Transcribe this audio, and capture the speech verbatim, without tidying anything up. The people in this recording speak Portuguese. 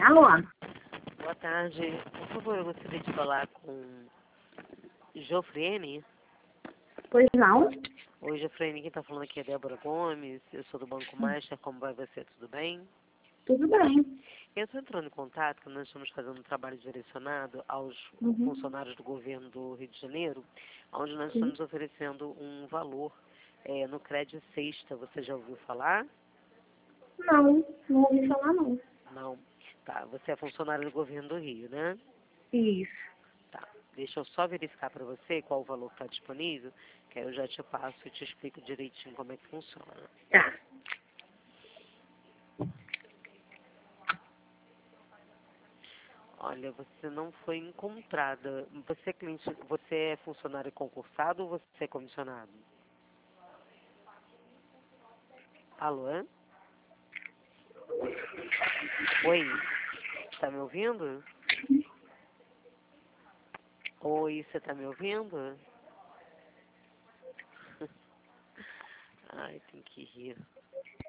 Alô? Boa tarde. Por favor, eu gostaria de falar com Jofrene. Pois não? Oi, Jofrene, quem está falando aqui é Débora Gomes. Eu sou do Banco Master. Como vai você? Tudo bem? Tudo bem. Eu estou entrando em contato, que nós estamos fazendo um trabalho direcionado aos Uhum. funcionários do governo do Rio de Janeiro, onde nós Sim. estamos oferecendo um valor é, no crédito sexta. Você já ouviu falar? Não, não ouvi falar não. Não. Tá, você é funcionário do governo do Rio, né? Isso. Tá. Deixa eu só verificar para você qual o valor que está disponível, que aí eu já te passo e te explico direitinho como é que funciona. Tá. Olha, você não foi encontrada. Você é cliente, você é funcionário concursado ou você é comissionado? Alô? Oi? Tá me ouvindo? Oi, você tá me ouvindo? Ai, tem que rir.